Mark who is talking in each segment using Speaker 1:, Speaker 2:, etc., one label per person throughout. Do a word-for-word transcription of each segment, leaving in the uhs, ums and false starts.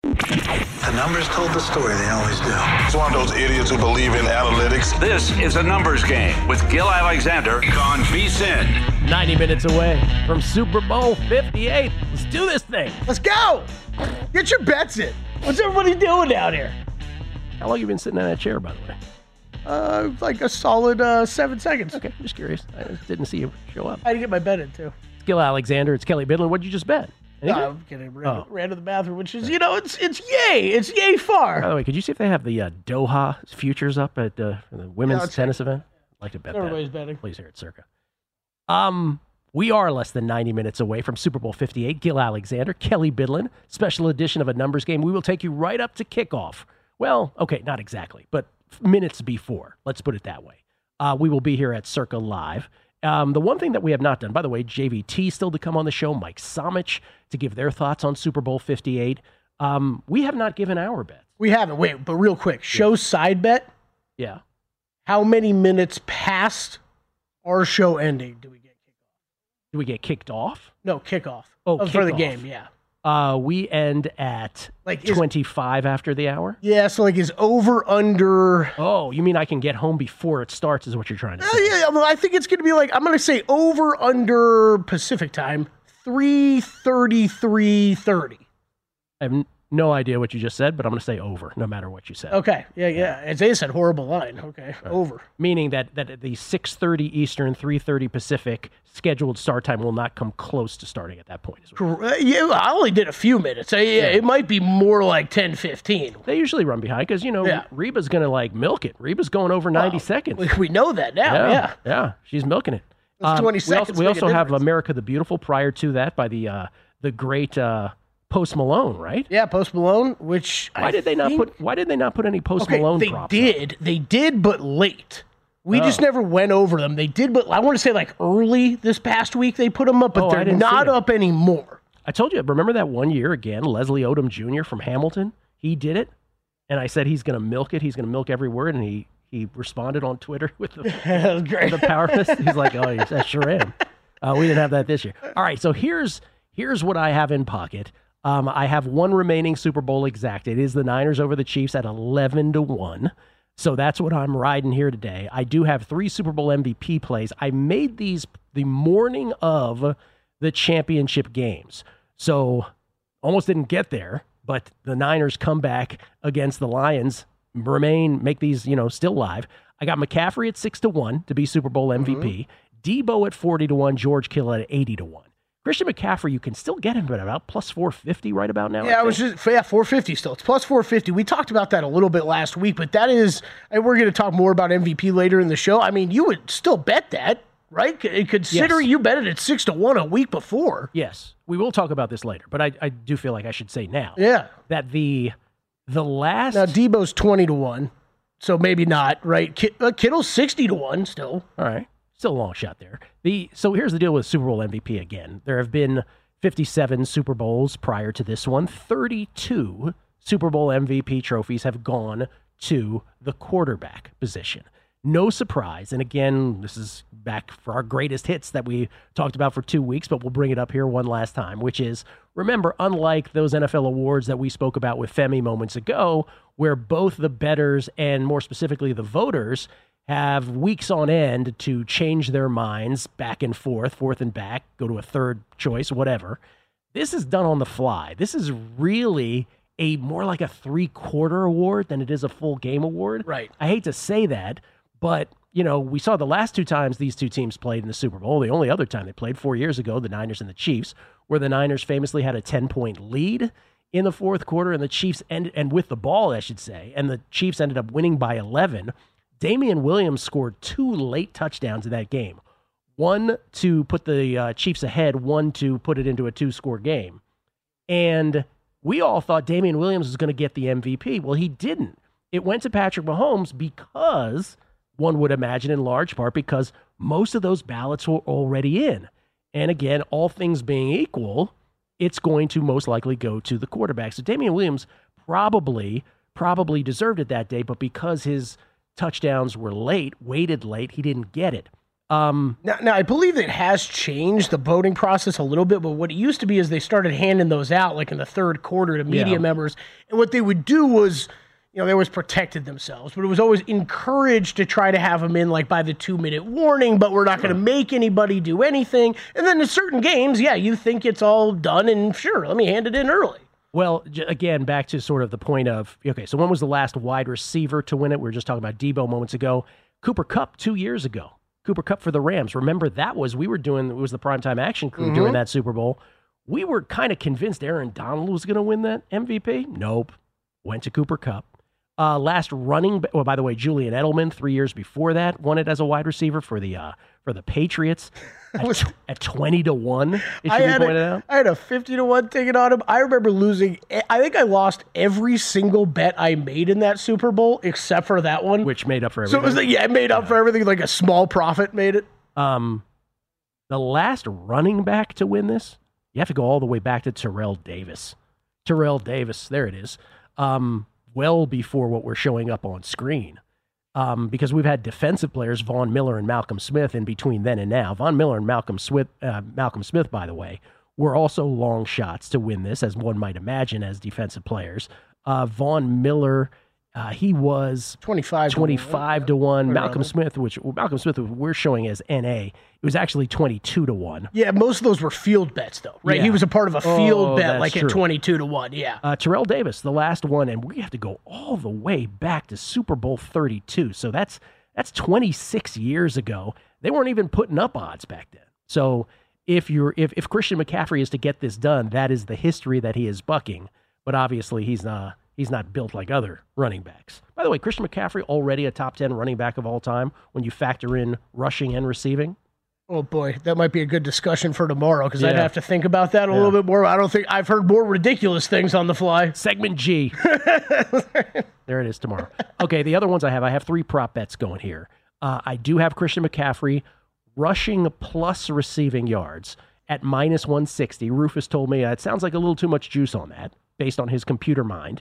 Speaker 1: The numbers told the story, they always do.
Speaker 2: It's one of those idiots who believe in analytics.
Speaker 3: This is a numbers game with Gil Alexander on V S I N.
Speaker 4: ninety minutes away from Super Bowl fifty-eight. Let's do this thing.
Speaker 5: Let's go. Get your bets in. What's everybody doing down here?
Speaker 4: How long have you been sitting in that chair, by the way?
Speaker 5: Uh, like a solid uh, seven seconds.
Speaker 4: Okay, just curious. I just didn't see you show up.
Speaker 5: I had to get my bet in, too.
Speaker 4: It's Gil Alexander. It's Kelly Bidlin. What'd you just bet?
Speaker 5: No, I'm kidding. Ran,
Speaker 4: Oh.
Speaker 5: ran to the bathroom, which is, you know, it's it's yay. It's yay far.
Speaker 4: By the way, could you see if they have the uh, Doha futures up at uh, the women's
Speaker 5: Yeah, let's
Speaker 4: tennis event? I'd like to bet
Speaker 5: Everybody's
Speaker 4: that.
Speaker 5: betting.
Speaker 4: Please here at Circa. Um, we are less than ninety minutes away from Super Bowl fifty-eight. Gil Alexander, Kelly Bidlin, special edition of a numbers game. We will take you right up to kickoff. Well, okay, not exactly, but minutes before. Let's put it that way. Uh, we will be here at Circa Live. Um, the one thing that we have not done, by the way, J V T still to come on the show, Mike Somich to give their thoughts on Super Bowl fifty-eight. Um, we have not given our bets.
Speaker 5: We haven't. Wait, but real quick. Show side bet.
Speaker 4: Yeah.
Speaker 5: How many minutes past our show ending do we get kicked off?
Speaker 4: Do we get kicked off?
Speaker 5: No, kickoff.
Speaker 4: Oh,
Speaker 5: Oh, for the
Speaker 4: kickoff.
Speaker 5: game, yeah.
Speaker 4: Uh, we end at
Speaker 5: Like, is-
Speaker 4: twenty-five after the hour.
Speaker 5: Yeah, so like is over under.
Speaker 4: Oh, you mean I can get home before it starts is what you're trying to
Speaker 5: Uh,
Speaker 4: say.
Speaker 5: yeah, well, I think it's going to be like, I'm going to say over under Pacific time, three thirty-three thirty.
Speaker 4: I have n- no idea what you just said, but I'm going to say over, no matter what you said.
Speaker 5: Okay, yeah, yeah. Isaiah said horrible line. Okay, over.
Speaker 4: Meaning that, that at the six thirty Eastern, three thirty Pacific scheduled start time will not come close to starting at that point. Is what
Speaker 5: Cor- uh, yeah, I only did a few minutes. Uh, yeah, it might be more like ten fifteen.
Speaker 4: they usually run behind because, you know,
Speaker 5: Yeah.
Speaker 4: Reba's going to like milk it. Reba's going over ninety seconds.
Speaker 5: We, we know that now, yeah.
Speaker 4: yeah, she's milking it.
Speaker 5: Those twenty
Speaker 4: we
Speaker 5: seconds
Speaker 4: also, we
Speaker 5: make a
Speaker 4: also have
Speaker 5: difference.
Speaker 4: America the Beautiful prior to that by the uh, the great uh, Post Malone, right?
Speaker 5: Yeah, Post Malone, which
Speaker 4: Why
Speaker 5: I
Speaker 4: did they not
Speaker 5: think-
Speaker 4: put Why did they not put any Post
Speaker 5: Okay,
Speaker 4: Malone
Speaker 5: they
Speaker 4: props? up?
Speaker 5: did. They did, but late. We just
Speaker 4: Oh.
Speaker 5: never went over them. They did, but I want to say like early this past week they put them up, but
Speaker 4: Oh, I
Speaker 5: they're
Speaker 4: didn't see
Speaker 5: not
Speaker 4: them.
Speaker 5: up anymore.
Speaker 4: I told you. Remember that one year again? Leslie Odom Junior from Hamilton. He did it, and I said he's going to milk it. He's going to milk every word, and he he responded on Twitter with the
Speaker 5: That was great.
Speaker 4: the power fist. He's like, oh, yes, I sure am. Uh, we didn't have that this year. All right, so here's here's what I have in pocket. Um, I have one remaining Super Bowl exact. It is the Niners over the Chiefs at eleven to one. So that's what I'm riding here today. I do have three Super Bowl M V P plays. I made these the morning of the championship games. So almost didn't get there, but the Niners come back against the Lions, remain, make these, you know, still live. I got McCaffrey at six to one to be Super Bowl M V P, Debo at forty to one, George Kittle at eighty to one. Christian McCaffrey, you can still get him at about plus four fifty right about now.
Speaker 5: Yeah,
Speaker 4: I
Speaker 5: I was
Speaker 4: think.
Speaker 5: just yeah, four fifty still. It's plus four fifty. We talked about that a little bit last week, but that is, and we're going to talk more about M V P later in the show. I mean, you would still bet that, right? C- Considering
Speaker 4: Yes.
Speaker 5: you bet it at six to one a week before.
Speaker 4: Yes, we will talk about this later, but I, I do feel like I should say now
Speaker 5: Yeah.
Speaker 4: that the the last
Speaker 5: Now Debo's twenty to one, so maybe not, right? Ki- uh, Kittle's sixty to one still.
Speaker 4: all right, still a long shot there. The so here's the deal with Super Bowl M V P again. There have been fifty-seven Super Bowls prior to this one. thirty-two Super Bowl M V P trophies have gone to the quarterback position. No surprise. And again, this is back for our greatest hits that we talked about for two weeks, but we'll bring it up here one last time, which is, remember, unlike those N F L awards that we spoke about with Femi moments ago, where both the bettors and more specifically the voters have weeks on end to change their minds back and forth, forth and back, go to a third choice, whatever. This is done on the fly. This is really a more like a three-quarter award than it is a full game award.
Speaker 5: Right.
Speaker 4: I hate to say that, but, you know, we saw the last two times these two teams played in the Super Bowl, the only other time they played four years ago, the Niners and the Chiefs, where the Niners famously had a ten-point lead in the fourth quarter, and the Chiefs ended, and with the ball, I should say, and the Chiefs ended up winning by eleven. Damian Williams scored two late touchdowns in that game. One to put the uh, Chiefs ahead, one to put it into a two-score game. And we all thought Damian Williams was going to get the M V P. Well, he didn't. It went to Patrick Mahomes because, one would imagine in large part, because most of those ballots were already in. And again, all things being equal, it's going to most likely go to the quarterback. So Damian Williams probably, probably deserved it that day, but because his touchdowns were late, weighted late, he didn't get it. Um,
Speaker 5: Now, now, I believe it has changed the voting process a little bit, but what it used to be is they started handing those out like in the third quarter to media
Speaker 4: Yeah.
Speaker 5: members. And what they would do was, you know, they always protected themselves, but it was always encouraged to try to have them in like by the two minute warning, but we're not going to make anybody do anything. And then in certain games, yeah, you think it's all done and sure, let me hand it in early.
Speaker 4: Well, j- again, back to sort of the point of, okay, so when was the last wide receiver to win it? We were just talking about Debo moments ago. Cooper Kupp two years ago. Cooper Kupp for the Rams. Remember, that was, we were doing, it was the primetime action crew
Speaker 5: Mm-hmm.
Speaker 4: during that Super Bowl. We were kind of convinced Aaron Donald was going to win that M V P. Nope. Went to Cooper Kupp. Uh, last running, ba- well, by the way, Julian Edelman, three years before that, won it as a wide receiver for the uh, for the Patriots at,
Speaker 5: Was-
Speaker 4: tw- at twenty to one. It should
Speaker 5: I
Speaker 4: be
Speaker 5: had,
Speaker 4: pointed
Speaker 5: a,
Speaker 4: out.
Speaker 5: I had a fifty to one ticket on him. I remember losing, I think I lost every single bet I made in that Super Bowl except for that one.
Speaker 4: Which made up for
Speaker 5: so
Speaker 4: everything.
Speaker 5: it was like, yeah, it made up for everything. Like a small profit made it.
Speaker 4: Um, the last running back to win this, you have to go all the way back to Terrell Davis. Terrell Davis, there it is. Um, well before what we're showing up on screen. Um, because we've had defensive players, Von Miller and Malcolm Smith, in between then and now. Von Miller and Malcolm Smith, uh, Malcolm Smith, by the way, were also long shots to win this, as one might imagine, as defensive players. Uh, Von Miller, uh, he was
Speaker 5: twenty-five
Speaker 4: twenty-five to one.
Speaker 5: Right
Speaker 4: Malcolm
Speaker 5: around
Speaker 4: Smith, which Malcolm Smith we're showing as N A, it was actually twenty-two to one.
Speaker 5: Yeah, most of those were field bets, though, right?
Speaker 4: Yeah.
Speaker 5: He was a part of a field
Speaker 4: Oh,
Speaker 5: bet,
Speaker 4: that's
Speaker 5: like
Speaker 4: true.
Speaker 5: at twenty-two to one. Yeah.
Speaker 4: Uh, Terrell Davis, the last one, and we have to go all the way back to Super Bowl thirty-two. So that's that's twenty-six years ago. They weren't even putting up odds back then. So if you're if, if Christian McCaffrey is to get this done, that is the history that he is bucking. But obviously, he's not he's not built like other running backs. By the way, Christian McCaffrey already a top ten running back of all time when you factor in rushing and receiving.
Speaker 5: Oh boy, that might be a good discussion for tomorrow because I'd
Speaker 4: Yeah.
Speaker 5: have to think about that a little bit more. I don't think I've heard more ridiculous things on the fly.
Speaker 4: Segment G. There it is tomorrow. Okay, the other ones I have, I have three prop bets going here. Uh, I do have Christian McCaffrey rushing plus receiving yards at minus one sixty. Rufus told me uh, it sounds like a little too much juice on that based on his computer mind.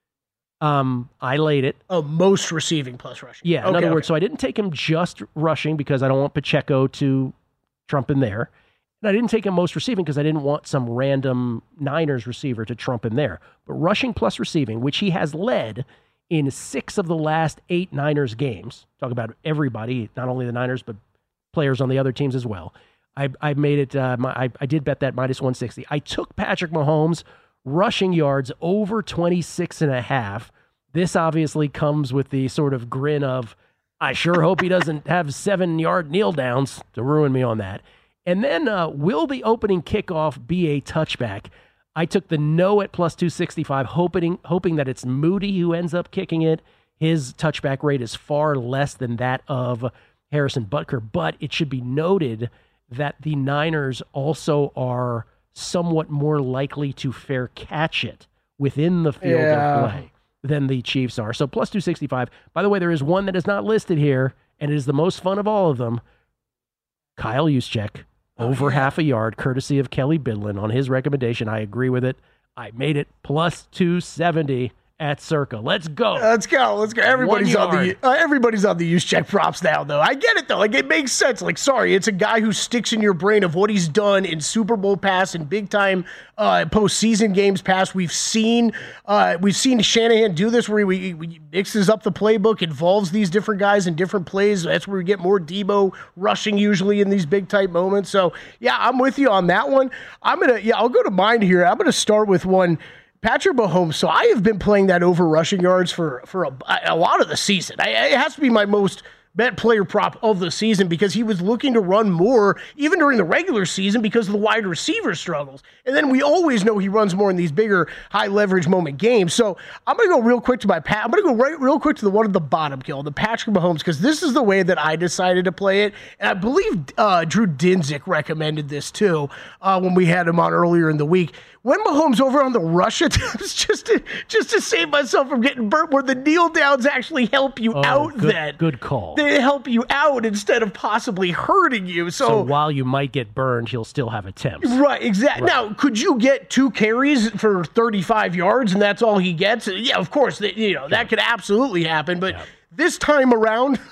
Speaker 4: Um, I laid it.
Speaker 5: Oh, most receiving plus rushing.
Speaker 4: Yeah, in
Speaker 5: Okay,
Speaker 4: other
Speaker 5: okay.
Speaker 4: words, so I didn't take him just rushing because I don't want Pacheco to trump him there. And I didn't take him most receiving because I didn't want some random Niners receiver to trump him there. But rushing plus receiving, which he has led in six of the last eight Niners games. Talk about everybody, not only the Niners, but players on the other teams as well. I, I made it, uh, my, I, I did bet that minus one sixty. I took Patrick Mahomes rushing yards over twenty-six and a half. This obviously comes with the sort of grin of, I sure hope he doesn't have seven yard kneel downs to ruin me on that. And then, uh, will the opening kickoff be a touchback? I took the no at plus two sixty-five, hoping hoping that it's Moody who ends up kicking it. His touchback rate is far less than that of Harrison Butker, but it should be noted that the Niners also are somewhat more likely to fair catch it within the field
Speaker 5: Yeah.
Speaker 4: of play than the Chiefs are. So plus two sixty-five. By the way, there is one that is not listed here, and it is the most fun of all of them. Kyle Juszczyk, over half a yard, courtesy of Kelly Bidlin on his recommendation. I agree with it. I made it plus two seventy at Circa. Let's go.
Speaker 5: Let's go. Let's go. Everybody's
Speaker 4: One
Speaker 5: on the
Speaker 4: yard.
Speaker 5: uh, everybody's on the use check props now, though. I get it though. Like it makes sense. Like, sorry, it's a guy who sticks in your brain of what he's done in Super Bowl past and big time uh, postseason games past. We've seen uh, we've seen Shanahan do this where he, he mixes up the playbook, involves these different guys in different plays. That's where we get more Debo rushing usually in these big type moments. So yeah, I'm with you on that one. I'm gonna yeah, I'll go to mine here. I'm gonna start with one. Patrick Mahomes. So I have been playing that over rushing yards for for a, a lot of the season. I, it has to be my most bet player prop of the season because he was looking to run more even during the regular season because of the wide receiver struggles. And then we always know he runs more in these bigger high leverage moment games. So I'm going to go real quick to my pat. I'm going to go right real quick to the one at the bottom, Kill, the Patrick Mahomes, because this is the way that I decided to play it. And I believe uh, Drew Dinsick recommended this too uh, when we had him on earlier in the week. When Mahomes over on the rush attempts, just to just to save myself from getting burnt, where the kneel downs actually help you
Speaker 4: Oh,
Speaker 5: out.
Speaker 4: good,
Speaker 5: Then
Speaker 4: good call.
Speaker 5: they help you out instead of possibly hurting you. So,
Speaker 4: So while you might get burned, he'll still have attempts.
Speaker 5: right, exactly. Now, could you get two carries for thirty-five yards and that's all he gets? Yeah, of course. That, you know that could absolutely happen. But this time around.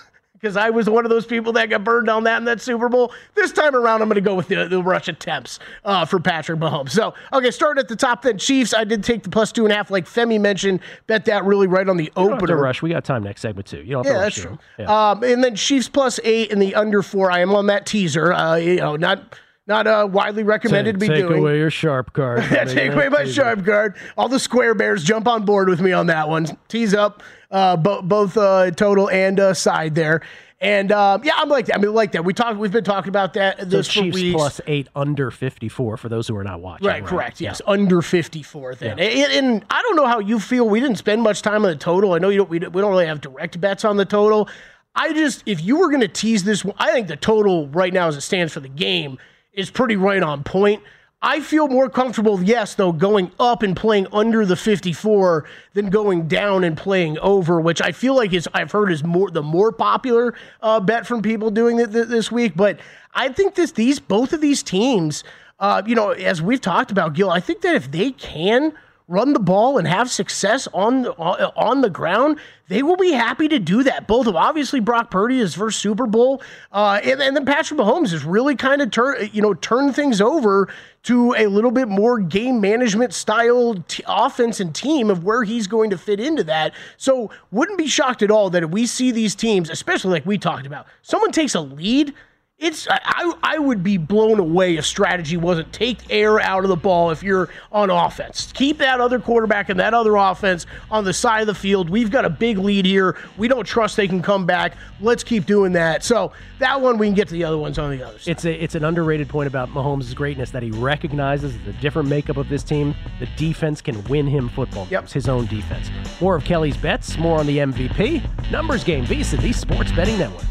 Speaker 5: because I was one of those people that got burned on that in that Super Bowl. This time around, I'm going to go with the, the rush attempts uh, for Patrick Mahomes. So, okay, starting at the top then, Chiefs, I did take the plus two and a half, like Femi mentioned, bet that really right on the
Speaker 4: You don't have to
Speaker 5: opener.
Speaker 4: rush. We got time next segment, too. You don't have
Speaker 5: Yeah,
Speaker 4: to rush
Speaker 5: that's true.
Speaker 4: Yeah.
Speaker 5: Um, and then Chiefs plus eight and the under four. I am on that teaser. Uh, you know, not not uh, widely recommended to be
Speaker 4: Take
Speaker 5: doing.
Speaker 4: away your sharp card.
Speaker 5: Yeah, take away my sharp card. All the square bears jump on board with me on that one. Tease up uh, bo- both uh, total and uh, side there. And um, yeah, I'm like that. I mean, like that. We talked. We've been talking about that.
Speaker 4: So
Speaker 5: This for
Speaker 4: Chiefs
Speaker 5: weeks.
Speaker 4: plus eight under fifty-four for those who are not watching.
Speaker 5: Right, correct. Yes, under fifty-four. Then,
Speaker 4: Yeah.
Speaker 5: and, and I don't know how you feel. We didn't spend much time on the total. I know you don't. We don't, we don't really have direct bets on the total. I just, if you were going to tease this, I think the total right now, as it stands for the game, is pretty right on point. I feel more comfortable, yes, though, going up and playing under the fifty-four than going down and playing over, which I feel like is I've heard is more the more popular uh, bet from people doing it th- this week. But I think this these both of these teams, uh, you know, as we've talked about, Gil, I think that if they can run the ball and have success on the, on the ground, they will be happy to do that. Both of obviously Brock Purdy, his first Super Bowl, uh, and, and then Patrick Mahomes has really kind of turn you know turned things over to a little bit more game management style t- offense and team of where he's going to fit into that. So wouldn't be shocked at all that if we see these teams, especially like we talked about, someone takes a lead. It's I, I would be blown away if strategy wasn't take air out of the ball if you're on offense. Keep that other quarterback and that other offense on the side of the field. We've got a big lead here. We don't trust they can come back. Let's keep doing that. So that one, we can get to the other ones on the other side.
Speaker 4: It's a it's an underrated point about Mahomes' greatness that he recognizes the different makeup of this team. The defense can win him football games,
Speaker 5: Yep.
Speaker 4: his own defense. More of Kelly's bets, more on the M V P. Numbers Game, VSiN, the Sports Betting Network.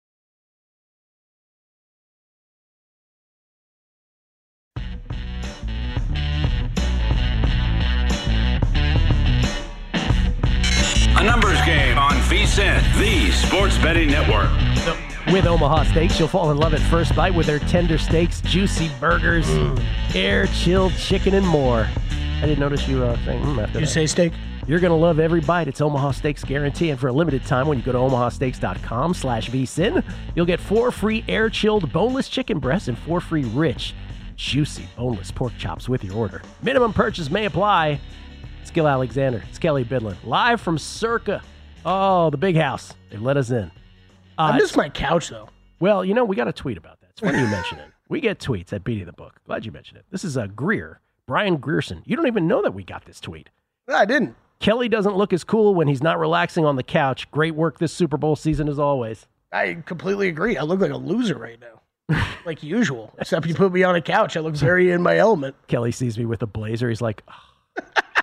Speaker 3: A numbers game on VSiN, the Sports Betting Network.
Speaker 4: With Omaha Steaks, you'll fall in love at first bite with their tender steaks, juicy burgers, air-chilled chicken, and more. I didn't notice you uh, saying mm, after
Speaker 5: Did you
Speaker 4: that.
Speaker 5: say steak?
Speaker 4: You're going to love every bite. It's Omaha Steaks guarantee. And for a limited time, when you go to omaha steaks dot com slash VSiN, you'll get four free air-chilled boneless chicken breasts and four free rich, juicy boneless pork chops with your order. Minimum purchase may apply. It's Gil Alexander. It's Kelly Bidlin. Live from Circa. Oh, the big house. They've let us in. Uh,
Speaker 5: I miss my couch, though.
Speaker 4: well, you know, we got a tweet about that. It's funny you mention it. We get tweets at Beating the Book. Glad you mentioned it. This is uh, Greer, Brian Grierson. You don't even know that we got this tweet.
Speaker 5: I didn't.
Speaker 4: Kelly doesn't look as cool when he's not relaxing on the couch. Great work this Super Bowl season as always.
Speaker 5: I completely agree. I look like a loser right now, like usual. Except you put me on a couch, I look very in my element.
Speaker 4: Kelly sees me with a blazer. He's like, oh,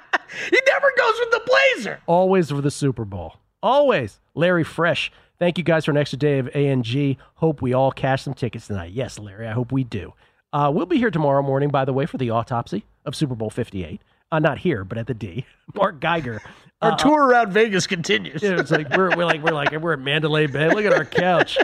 Speaker 5: He never goes with the blazer.
Speaker 4: always for the Super Bowl. Always. Larry Fresh. Thank you guys for an extra day of A N G. Hope we all cash some tickets tonight. Yes, Larry, I hope we do. Uh, we'll be here tomorrow morning, by the way, for the autopsy of Super Bowl fifty-eight. Uh, not here, but at the D. Mark Geiger.
Speaker 5: Our
Speaker 4: Uh,
Speaker 5: tour around Vegas continues.
Speaker 4: It's like we're, we're like we're like we're at Mandalay Bay. Look at our couch.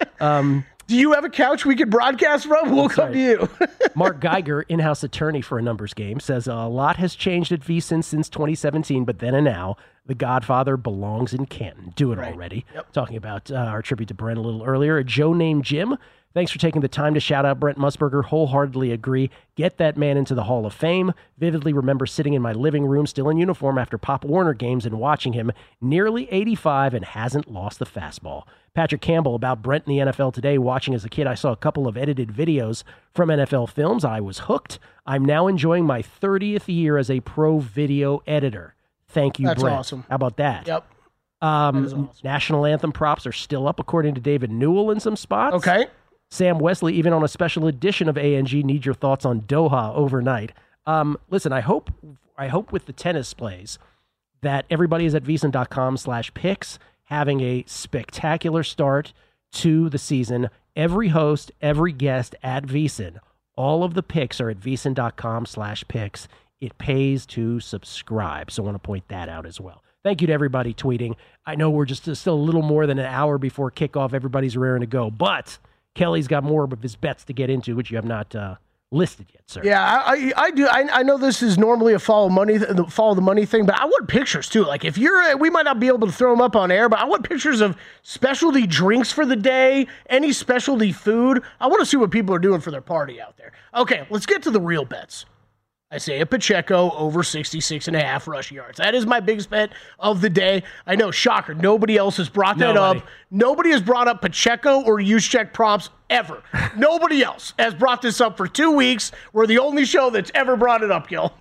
Speaker 4: Um,
Speaker 5: Do you have a couch we could broadcast from? We'll come
Speaker 4: right.
Speaker 5: to you.
Speaker 4: Mark Geiger, in-house attorney for a numbers game, says a lot has changed at VSiN since twenty seventeen, but then and now, The Godfather belongs in Canton. Do it
Speaker 5: Right.
Speaker 4: already.
Speaker 5: Yep.
Speaker 4: Talking about uh, our tribute to Brent a little earlier. A Joe named Jim. Thanks for taking the time to shout out Brent Musburger. Wholeheartedly agree. Get that man into the Hall of Fame. Vividly remember sitting in my living room, still in uniform after Pop Warner games and watching him, nearly eighty-five and hasn't lost the fastball. Patrick Campbell about Brent in the N F L today. Watching as a kid, I saw a couple of edited videos from N F L films. I was hooked. I'm now enjoying my thirtieth year as a pro video editor. Thank you,
Speaker 5: That's
Speaker 4: Brent.
Speaker 5: awesome.
Speaker 4: How about that?
Speaker 5: Yep.
Speaker 4: Um,
Speaker 5: That is awesome.
Speaker 4: National anthem props are still up, according to David Newell in some spots.
Speaker 5: Okay.
Speaker 4: Sam Wesley, even on a special edition of A N G, need your thoughts on Doha overnight. Um, listen, I hope I hope with the tennis plays that everybody is at VSiN dot com slash picks, having a spectacular start to the season. Every host, every guest at VSiN, all of the picks are at VSiN dot com slash picks. It pays to subscribe, so I want to point that out as well. Thank you to everybody tweeting. I know we're just still a little more than an hour before kickoff. Everybody's raring to go, but Kelly's got more of his bets to get into, which you have not uh, listed yet, sir.
Speaker 5: Yeah, I, I, I do. I, I know this is normally a follow money, the follow the money thing, but I want pictures too. Like if you're, we might not be able to throw them up on air, but I want pictures of specialty drinks for the day, any specialty food. I want to see what people are doing for their party out there. Okay, let's get to the real bets. Isaiah Pacheco over sixty-six and a half rushing yards. That is my biggest bet of the day. I know, shocker, nobody else has brought that
Speaker 4: Nobody.
Speaker 5: up. Nobody has brought up Pacheco or Juszczyk props ever. Nobody else has brought this up for two weeks. We're the only show that's ever brought it up, Gil.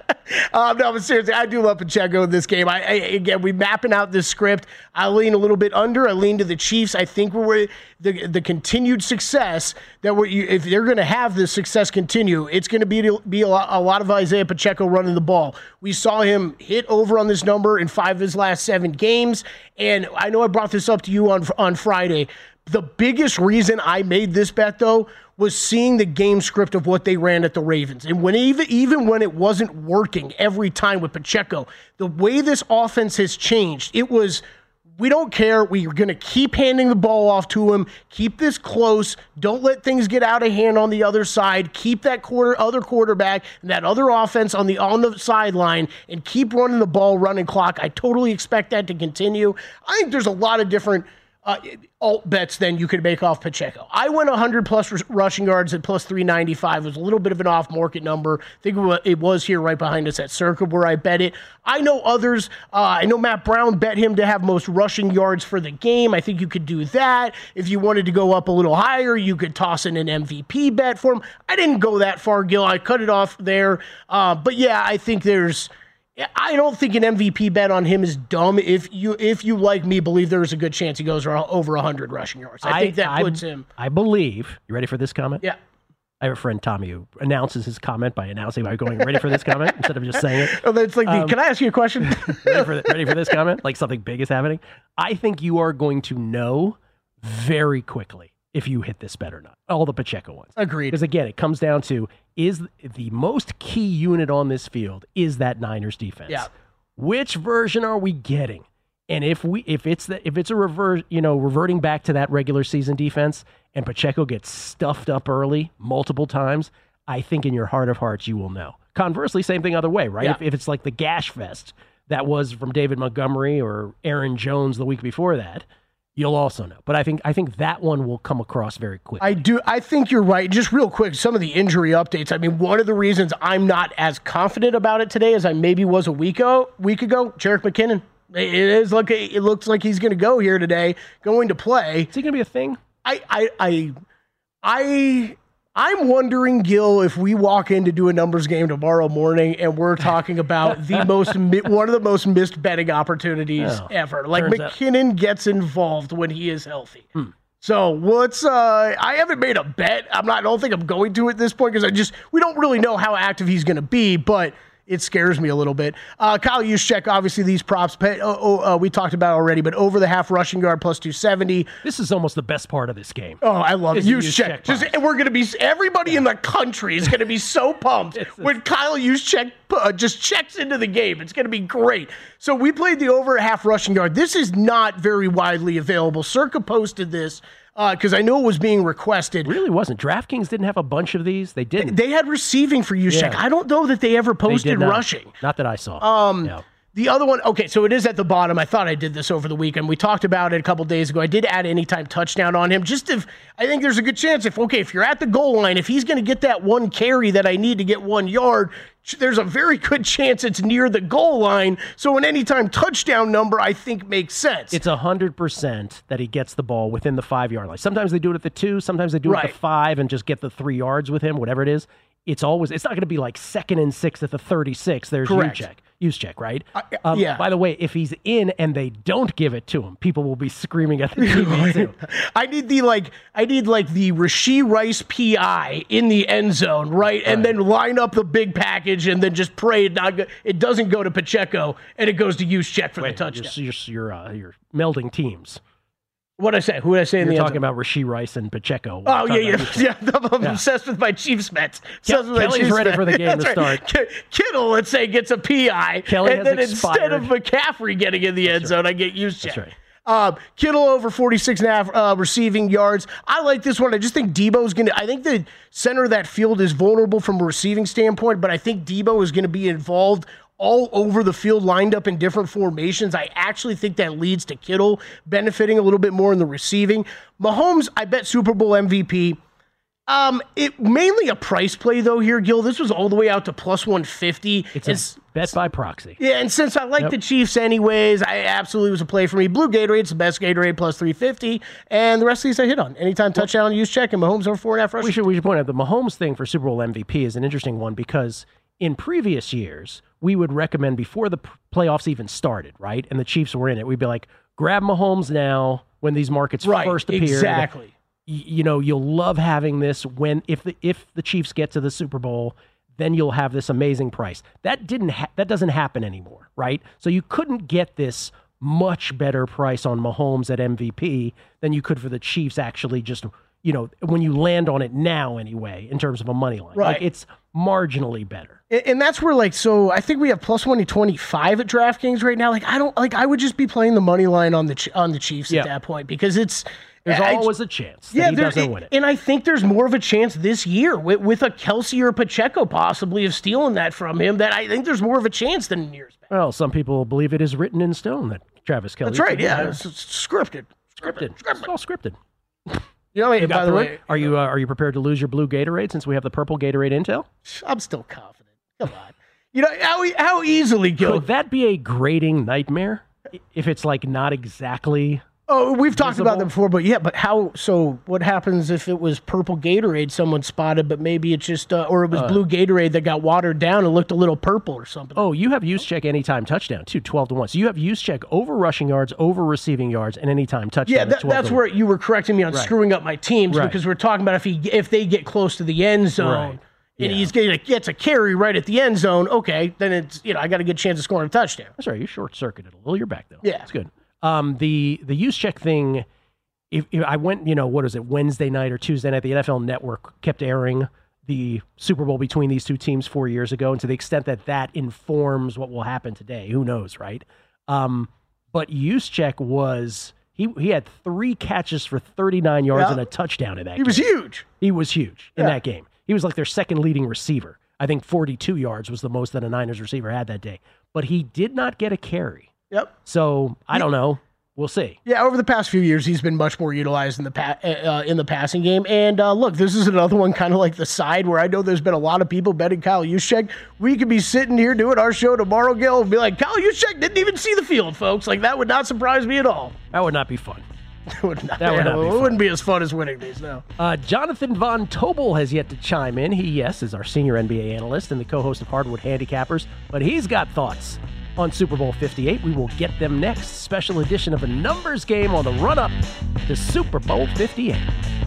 Speaker 5: um, no, but seriously, I do love Pacheco in this game. I, I Again, we mapping out this script. I lean a little bit under. I lean to the Chiefs. I think we're the the continued success that we're, if they're going to have this success continue, it's going to be be a lot, a lot of Isaiah Pacheco running the ball. We saw him hit over on this number in five of his last seven games, and I know I brought this up to you on on Friday. The biggest reason I made this bet, though, was seeing the game script of what they ran at the Ravens. And when even, even when it wasn't working every time with Pacheco, the way this offense has changed, it was, we don't care. We're going to keep handing the ball off to him. Keep this close. Don't let things get out of hand on the other side. Keep that quarter, other quarterback and that other offense on the on the sideline and keep running the ball, running clock. I totally expect that to continue. I think there's a lot of different Uh, alt bets then you could make off Pacheco. I went one hundred plus r- rushing yards at plus three ninety-five. It was a little bit of an off market number. I think it was here right behind us at Circa where I bet it. I know others. Uh, I know Matt Brown bet him to have most rushing yards for the game. I think you could do that. If you wanted to go up a little higher, you could toss in an M V P bet for him. I didn't go that far, Gil. I cut it off there. Uh, but yeah, I think there's I don't think an M V P bet on him is dumb. If you, if you like me, believe there is a good chance he goes over one hundred rushing yards. I, I think that
Speaker 4: I,
Speaker 5: puts him.
Speaker 4: I believe. You ready for this comment?
Speaker 5: Yeah.
Speaker 4: I have a friend, Tommy, who announces his comment by announcing by going, ready for this comment, instead of just saying it.
Speaker 5: Oh, that's like, the,
Speaker 4: um,
Speaker 5: can I ask you a question?
Speaker 4: ready, for the, ready for this comment? Like something big is happening? I think you are going to know very quickly if you hit this bet or not. All the Pacheco ones.
Speaker 5: Agreed.
Speaker 4: Because again, it comes down to, is the most key unit on this field is that Niners defense.
Speaker 5: Yeah.
Speaker 4: Which version are we getting? And if we if it's the if it's a revert, you know, reverting back to that regular season defense and Pacheco gets stuffed up early multiple times, I think in your heart of hearts you will know. Conversely, same thing other way, right?
Speaker 5: Yeah.
Speaker 4: If, if it's like the gash fest that was from David Montgomery or Aaron Jones the week before that, you'll also know. But I think I think that one will come across very quickly.
Speaker 5: I do. I think you're right. Just real quick, some of the injury updates. I mean, one of the reasons I'm not as confident about it today as I maybe was a week ago, week ago, Jerick McKinnon. It is like it looks like he's going to go here today, going to play.
Speaker 4: Is he going to be a thing?
Speaker 5: I, I, I, I, I'm wondering, Gil, if we walk in to do a numbers game tomorrow morning and we're talking about the most, one of the most missed betting opportunities
Speaker 4: Oh,
Speaker 5: ever. Like
Speaker 4: turns out-
Speaker 5: McKinnon gets involved when he is healthy.
Speaker 4: Hmm.
Speaker 5: So what's, uh, I haven't made a bet. I'm not, I don't think I'm going to at this point because I just, we don't really know how active he's going to be, but it scares me a little bit. Uh, Kyle Juszczyk, obviously these props, pay, oh, oh, uh, we talked about already, but over the half rushing yard plus two seventy.
Speaker 4: This is almost the best part of this game.
Speaker 5: Oh, I love it.
Speaker 4: Is the
Speaker 5: Juszczyk.
Speaker 4: Juszczyk
Speaker 5: Just,
Speaker 4: props.
Speaker 5: and we're going to be, everybody in the country is going to be so pumped when Kyle Juszczyk uh, just checks into the game. It's going to be great. So we played the over half rushing yard. This is not very widely available. Circa posted this because uh, I know it was being requested.
Speaker 4: It really wasn't. DraftKings didn't have a bunch of these. They didn't.
Speaker 5: They had receiving for Juszczyk.
Speaker 4: Yeah.
Speaker 5: I don't know that they ever
Speaker 4: They
Speaker 5: posted
Speaker 4: did not.
Speaker 5: rushing.
Speaker 4: Not that I saw.
Speaker 5: Um,
Speaker 4: No.
Speaker 5: The other one, okay, so it is at the bottom. I thought I did this over the weekend. We talked about it a couple days ago. I did add anytime touchdown on him. Just if I think there's a good chance if, okay, if you're at the goal line, if he's going to get that one carry that I need to get one yard, there's a very good chance it's near the goal line. So an anytime touchdown number, I think, makes sense.
Speaker 4: It's one hundred percent that he gets the ball within the five-yard line. Sometimes they do it at the two. Sometimes they do it
Speaker 5: Right.
Speaker 4: at the five and just get the three yards with him, whatever it is. It's always, it's not going to be like second and six at the thirty-six. There's
Speaker 5: Correct.
Speaker 4: Juszczyk. Juszczyk, right?
Speaker 5: Uh,
Speaker 4: um,
Speaker 5: yeah.
Speaker 4: By the way, if he's in and they don't give it to him, people will be screaming at the T V too.
Speaker 5: I need the like I need like the Rashee Rice P I in the end zone, right? And then line up the big package and then just pray it not go, it doesn't go to Pacheco and it goes to Juszczyk for
Speaker 4: Wait,
Speaker 5: the touchdown.
Speaker 4: You're, you're, you're, uh, you're melding teams.
Speaker 5: What did I say? Who did I say in
Speaker 4: You're
Speaker 5: the end
Speaker 4: talking
Speaker 5: zone?
Speaker 4: about Rashee Rice and Pacheco.
Speaker 5: Oh,
Speaker 4: We're
Speaker 5: yeah,
Speaker 4: talking
Speaker 5: yeah.
Speaker 4: about Juszczyk.
Speaker 5: yeah. I'm
Speaker 4: Yeah.
Speaker 5: obsessed with my Chiefs bets.
Speaker 4: Kel-
Speaker 5: Obsessed with my
Speaker 4: Kelly's
Speaker 5: Chiefs
Speaker 4: ready
Speaker 5: bets.
Speaker 4: for the game
Speaker 5: That's
Speaker 4: to
Speaker 5: right.
Speaker 4: start.
Speaker 5: K- Kittle, let's say, gets a P I.
Speaker 4: Kelly
Speaker 5: and
Speaker 4: has
Speaker 5: then
Speaker 4: expired.
Speaker 5: instead of McCaffrey getting in the end
Speaker 4: right.
Speaker 5: zone, I get Juszczyk.
Speaker 4: That's right.
Speaker 5: Uh, Kittle over forty-six and a half uh, receiving yards. I like this one. I just think Debo's going to, I think the center of that field is vulnerable from a receiving standpoint, but I think Debo is going to be involved all over the field, lined up in different formations. I actually think that leads to Kittle benefiting a little bit more in the receiving. Mahomes, I bet Super Bowl M V P. Um, it mainly a price play though here, Gil. This was all the way out to plus one fifty.
Speaker 4: It's a it's, bet by proxy.
Speaker 5: Yeah, and since I like yep. the Chiefs anyways, I absolutely was a play for me. Blue Gatorade's the best Gatorade, plus three fifty, and the rest of these I hit on. Anytime touchdown, use check, and Mahomes over four and a half rushing.
Speaker 4: We should we should point out the Mahomes thing for Super Bowl M V P is an interesting one because in previous years we would recommend before the playoffs even started, right, and the Chiefs were in it, we'd be like, grab Mahomes now when these markets
Speaker 5: right,
Speaker 4: first appeared.
Speaker 5: Exactly.
Speaker 4: You know, you'll love having this when if the if the Chiefs get to the Super Bowl, then you'll have this amazing price. That didn't ha- that doesn't happen anymore, right? So you couldn't get this much better price on Mahomes at M V P than you could for the Chiefs actually just, you know, when you land on it now anyway, in terms of a money line.
Speaker 5: Right.
Speaker 4: Like it's marginally better.
Speaker 5: And that's where, like, so I think we have plus one twenty-five at DraftKings right now. Like, I don't, like, I would just be playing the money line on the on the Chiefs
Speaker 4: yeah.
Speaker 5: at that point because it's,
Speaker 4: There's
Speaker 5: I,
Speaker 4: always a chance that
Speaker 5: yeah,
Speaker 4: he doesn't win it.
Speaker 5: And I think there's more of a chance this year with, with a Kelsey or Pacheco possibly of stealing that from him that I think there's more of a chance than in years past.
Speaker 4: Well, some people believe it is written in stone that Travis Kelce.
Speaker 5: That's right, yeah. It's, it's scripted.
Speaker 4: Scripted. Scripted. It's all scripted.
Speaker 5: You know,
Speaker 4: you
Speaker 5: by the way,
Speaker 4: are you uh, are you prepared to lose your blue Gatorade since we have the purple Gatorade intel?
Speaker 5: I'm still confident. Come on. You know, how, how easily, Gil.
Speaker 4: Could that be a grading nightmare if it's like not exactly...
Speaker 5: Oh, we've talked
Speaker 4: visible?
Speaker 5: about them before, but yeah, but how, so what happens if it was purple Gatorade someone spotted, but maybe it's just, uh, or it was uh, blue Gatorade that got watered down and looked a little purple or something?
Speaker 4: Oh, you have use check anytime touchdown too, twelve to one. So you have use check over rushing yards, over receiving yards, and anytime touchdown.
Speaker 5: Yeah, that, that's where you were correcting me on right. screwing up my teams right. because we're talking about if he if they get close to the end zone. Right. And yeah. he's getting a, gets a carry right at the end zone. Okay, then it's, you know, I got a good chance of scoring a touchdown.
Speaker 4: That's right. You short circuited a little. You're back though.
Speaker 5: Yeah,
Speaker 4: it's good. Um, the the use check thing. If, if I went, you know, what is it, Wednesday night or Tuesday night, the N F L Network kept airing the Super Bowl between these two teams four years ago, and to the extent that that informs what will happen today, who knows, right? Um, but Juszczyk was he he had three catches for thirty-nine yards yeah. and a touchdown in that.
Speaker 5: He
Speaker 4: game.
Speaker 5: was huge.
Speaker 4: He was huge in
Speaker 5: yeah.
Speaker 4: that game. He was like their second leading receiver. I think forty-two yards was the most that a Niners receiver had that day. But he did not get a carry.
Speaker 5: Yep.
Speaker 4: So I don't know. We'll see.
Speaker 5: Yeah, over the past few years, he's been much more utilized in the pa- uh, in the passing game. And uh, look, this is another one kind of like the side where I know there's been a lot of people betting Kyle Juszczyk. We could be sitting here doing our show tomorrow, Gil, and be like, Kyle Juszczyk didn't even see the field, folks. Like, that would not surprise me at all.
Speaker 4: That would not be fun.
Speaker 5: That would not,
Speaker 4: that would not
Speaker 5: be
Speaker 4: be
Speaker 5: It
Speaker 4: fun.
Speaker 5: wouldn't be as fun as winning these, no.
Speaker 4: Uh, Jonathan Von Tobel has yet to chime in. He, yes, is our senior N B A analyst and the co-host of Hardwood Handicappers, but he's got thoughts on Super Bowl fifty-eight. We will get them next. Special edition of a numbers game on the run-up to Super Bowl fifty-eight.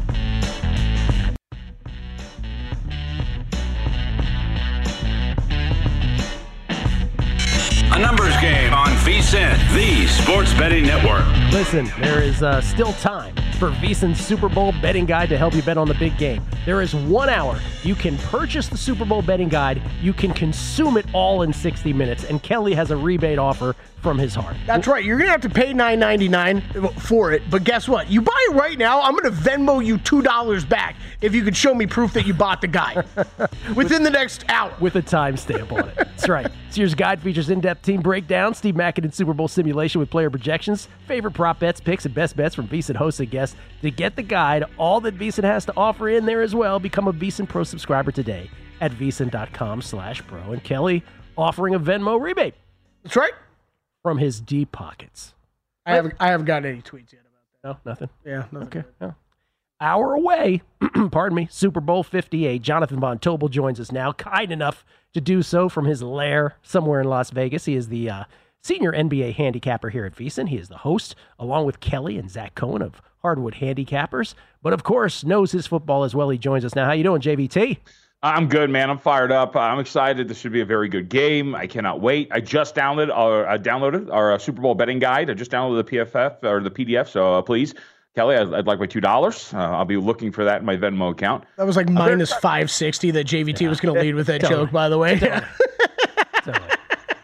Speaker 3: A numbers game on VSiN, the sports betting network.
Speaker 4: Listen, there is uh, still time for VSiN's Super Bowl betting guide to help you bet on the big game. There is one hour. You can purchase the Super Bowl betting guide. You can consume it all in sixty minutes. And Kelly has a rebate offer from his heart.
Speaker 5: That's right. You're going to have to pay nine ninety-nine for it. But guess what? You buy it right now, I'm going to Venmo you two dollars back if you could show me proof that you bought the guide within the next hour.
Speaker 4: With a timestamp on it. That's right. This year's guide features in-depth team breakdown, Steve Mackin Super Bowl simulation with player projections, favorite prop bets, picks, and best bets from VSiN hosts and guests. To get the guide, all that VSiN has to offer in there as well. Become a VSiN Pro subscriber today at VSiN.com slash pro. And Kelly offering a Venmo rebate.
Speaker 5: That's right.
Speaker 4: From his deep pockets.
Speaker 5: I haven't I haven't gotten any tweets yet about
Speaker 4: that. No, nothing?
Speaker 5: Yeah, nothing.
Speaker 4: Okay. No. Hour away, pardon me, Super Bowl fifty-eight. Jonathan Von Tobel joins us now, kind enough to do so from his lair somewhere in Las Vegas. He is the uh, senior N B A handicapper here at VSiN. He is the host, along with Kelly and Zach Cohen of Hardwood Handicappers, but of course knows his football as well. He joins us now. How you doing, J V T?
Speaker 6: I'm good, man. I'm fired up. I'm excited. This should be a very good game. I cannot wait. I just downloaded our uh, downloaded our uh, Super Bowl betting guide. I just downloaded the P F F or the P D F. So uh, please, Kelly, I'd, I'd like my two dollars. Uh, I'll be looking for that in my Venmo account.
Speaker 5: That was like minus five sixty that J V T yeah. was going to lead with that joke, by the way.
Speaker 4: Totally. Totally.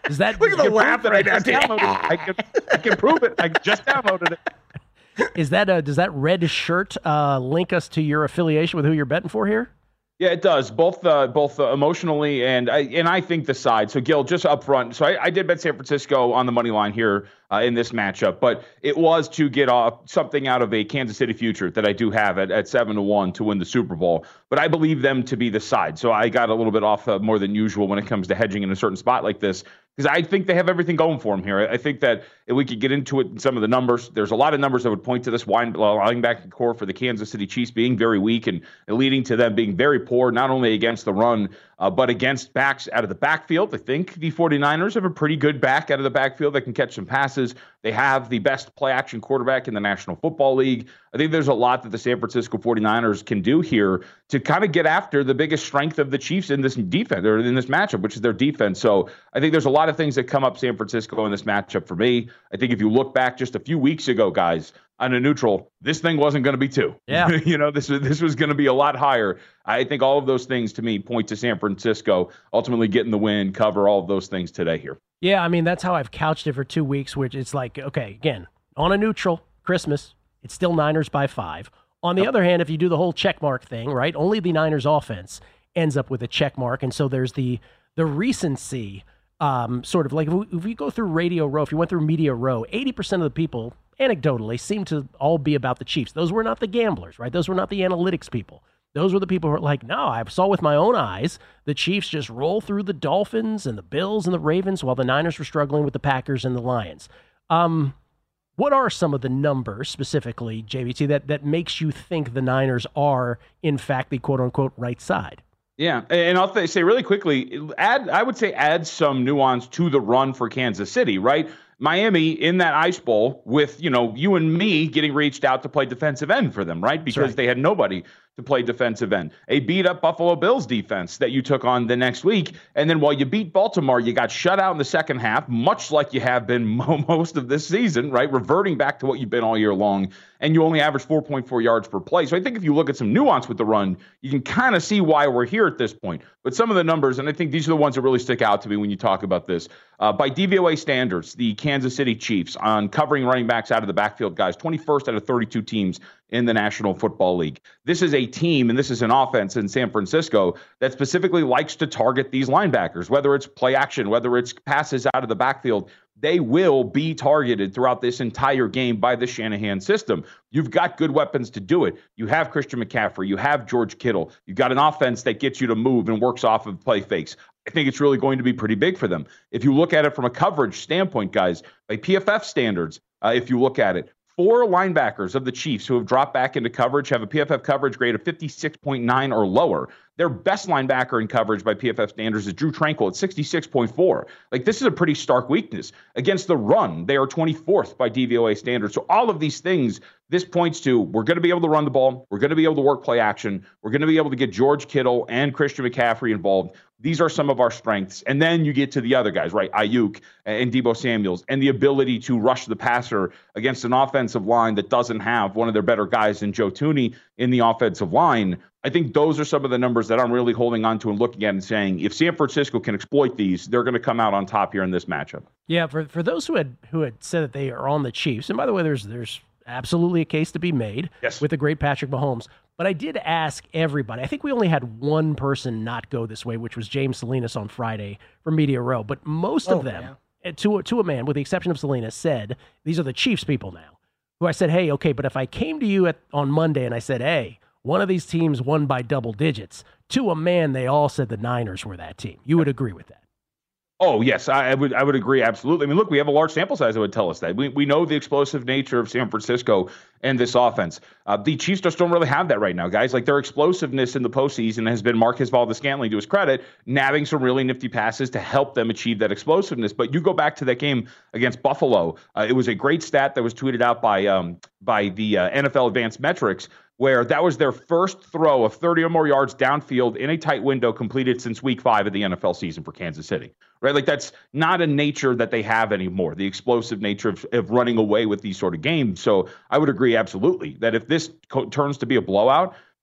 Speaker 4: Does that
Speaker 5: Look at the laugh
Speaker 6: that
Speaker 5: right
Speaker 6: I
Speaker 5: now.
Speaker 6: just downloaded it. I can, I can prove it. I just downloaded it.
Speaker 4: is that uh, does that red shirt uh, link us to your affiliation with who you're betting for here?
Speaker 6: Yeah, it does, both uh, both uh, emotionally and I, and I think the side. So, Gil, just up front, so I, I did bet San Francisco on the money line here uh, in this matchup, but it was to get off something out of a Kansas City future that I do have at, at seven to one to win the Super Bowl. But I believe them to be the side. So I got a little bit off uh, more than usual when it comes to hedging in a certain spot like this, because I think they have everything going for them here. I think that if we could get into it in some of the numbers, there's a lot of numbers that would point to this wine, lying back the core for the Kansas City Chiefs being very weak and, and leading to them being very poor, not only against the run, uh, but against backs out of the backfield. I think the 49ers have a pretty good back out of the backfield that can catch some passes. They have the best play-action quarterback in the National Football League. I think there's a lot that the San Francisco 49ers can do here to kind of get after the biggest strength of the Chiefs in this defense, or in this matchup, which is their defense. So I think there's a lot of things that come up San Francisco in this matchup for me. I think if you look back just a few weeks ago, guys, on a neutral, this thing wasn't going to be two.
Speaker 4: Yeah.
Speaker 6: you know, this was, this was going to be a lot higher. I think all of those things to me point to San Francisco ultimately getting the win, cover all of those things today here.
Speaker 4: Yeah, I mean, that's how I've couched it for two weeks, which it's like, okay, again, on a neutral, Christmas, it's still Niners by five. On the yep. other hand, if you do the whole check mark thing, right, only the Niners offense ends up with a check mark. And so there's the the recency um, sort of like if, we, if you go through Radio Row, if you went through Media Row, eighty percent of the people, anecdotally, seem to all be about the Chiefs. Those were not the gamblers, right? Those were not the analytics people. Those were the people who were like, no, I saw with my own eyes the Chiefs just roll through the Dolphins and the Bills and the Ravens while the Niners were struggling with the Packers and the Lions. Um, what are some of the numbers specifically, J V T, that, that makes you think the Niners are, in fact, the quote-unquote right side?
Speaker 6: Yeah, and I'll th- say really quickly, add I would say add some nuance to the run for Kansas City, right? Miami in that Ice Bowl with, you know, you and me getting reached out to play defensive end for them, right? Because right. they had nobody to play defensive end. A beat-up Buffalo Bills defense that you took on the next week. And then while you beat Baltimore, you got shut out in the second half, much like you have been most of this season, right? Reverting back to what you've been all year long. And you only average four point four yards per play. So I think if you look at some nuance with the run, you can kind of see why we're here at this point. But some of the numbers, and I think these are the ones that really stick out to me when you talk about this. Uh, by D V O A standards, the Kansas City Chiefs on covering running backs out of the backfield, guys, twenty-first out of thirty-two teams in the National Football League. This is a team, and this is an offense in San Francisco that specifically likes to target these linebackers, whether it's play action, whether it's passes out of the backfield. They will be targeted throughout this entire game by the Shanahan system. You've got good weapons to do it. You have Christian McCaffrey. You have George Kittle. You've got an offense that gets you to move and works off of play fakes. I think it's really going to be pretty big for them. If you look at it from a coverage standpoint, guys, by P F F standards, uh, if you look at it, four linebackers of the Chiefs who have dropped back into coverage have a P F F coverage grade of fifty-six point nine or lower. Their best linebacker in coverage by P F F standards is Drew Tranquill at sixty-six point four. Like, this is a pretty stark weakness. Against the run, they are twenty-fourth by D V O A standards. So all of these things, this points to we're going to be able to run the ball. We're going to be able to work play action. We're going to be able to get George Kittle and Christian McCaffrey involved. These are some of our strengths. And then you get to the other guys, right? Ayuk and Deebo Samuels, and the ability to rush the passer against an offensive line that doesn't have one of their better guys in Joe Thuney in the offensive line. I think those are some of the numbers that I'm really holding on to and looking at and saying, if San Francisco can exploit these, they're going to come out on top here in this matchup.
Speaker 4: Yeah, for for those who had who had said that they are on the Chiefs, and by the way, there's there's absolutely a case to be made
Speaker 6: yes.
Speaker 4: with the great Patrick Mahomes. But I did ask everybody. I think we only had one person not go this way, which was James Salinas on Friday from Media Row. But most
Speaker 5: oh,
Speaker 4: of them,
Speaker 5: yeah.
Speaker 4: to, to a man, with the exception of Salinas, said, these are the Chiefs people now, who I said, hey, okay, but if I came to you at, on Monday and I said, hey, one of these teams won by double digits, to a man, they all said the Niners were that team. You would agree with that?
Speaker 6: Oh, yes, I, I would I would agree, absolutely. I mean, look, we have a large sample size that would tell us that. We we know the explosive nature of San Francisco and this offense. Uh, the Chiefs just don't really have that right now, guys. Like, their explosiveness in the postseason has been Marquez Valdes-Scantling, to his credit, nabbing some really nifty passes to help them achieve that explosiveness. But you go back to that game against Buffalo. Uh, it was a great stat that was tweeted out by, um, by the uh, N F L Advanced Metrics, where that was their first throw of thirty or more yards downfield in a tight window completed since week five of the N F L season for Kansas City, right? Like, that's not a nature that they have anymore, the explosive nature of, of running away with these sort of games. So I would agree absolutely that if this co- turns to be a blowout,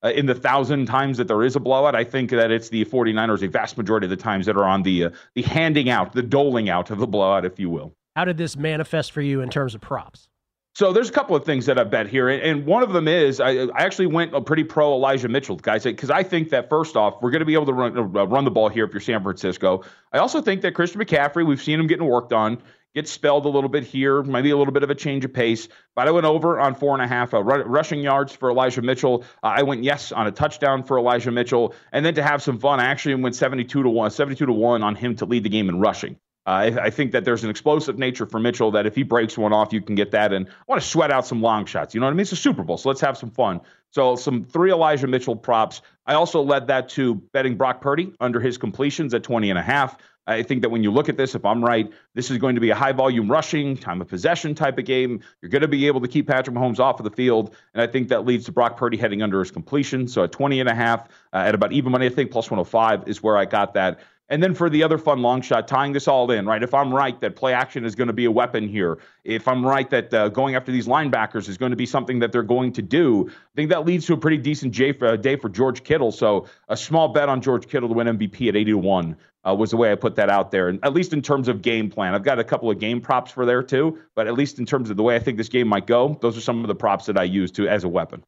Speaker 6: uh, in the thousand times that there is a blowout, I think that it's the 49ers a vast majority of the times that are on the uh, the handing out, the doling out of the blowout, if you will.
Speaker 4: How did this manifest for you in terms of props?
Speaker 6: So there's a couple of things that I bet here, and one of them is I, I actually went a pretty pro Elijah Mitchell, guys, because I think that first off, we're going to be able to run, uh, run the ball here if you're San Francisco. I also think that Christian McCaffrey, we've seen him getting worked on, gets spelled a little bit here, maybe a little bit of a change of pace. But I went over on four and a half uh, r- rushing yards for Elijah Mitchell. Uh, I went yes on a touchdown for Elijah Mitchell, and then to have some fun, I actually went seventy-two to one, seventy-two to one on him to lead the game in rushing. Uh, I, I think that there's an explosive nature for Mitchell that if he breaks one off, you can get that. And I want to sweat out some long shots. You know what I mean? It's a Super Bowl, so let's have some fun. So some three Elijah Mitchell props. I also led that to betting Brock Purdy under his completions at twenty and a half. I think that when you look at this, if I'm right, this is going to be a high-volume rushing, time of possession type of game. You're going to be able to keep Patrick Mahomes off of the field, and I think that leads to Brock Purdy heading under his completion. So at twenty and a half, uh, at about even money, I think plus one oh five is where I got that. And then for the other fun long shot, tying this all in, right? If I'm right that play action is going to be a weapon here, if I'm right that uh, going after these linebackers is going to be something that they're going to do, I think that leads to a pretty decent day for, uh, day for George Kittle. So a small bet on George Kittle to win M V P at eighty to one uh, was the way I put that out there. And at least in terms of game plan, I've got a couple of game props for there too, but at least in terms of the way I think this game might go, those are some of the props that I use to as a weapon.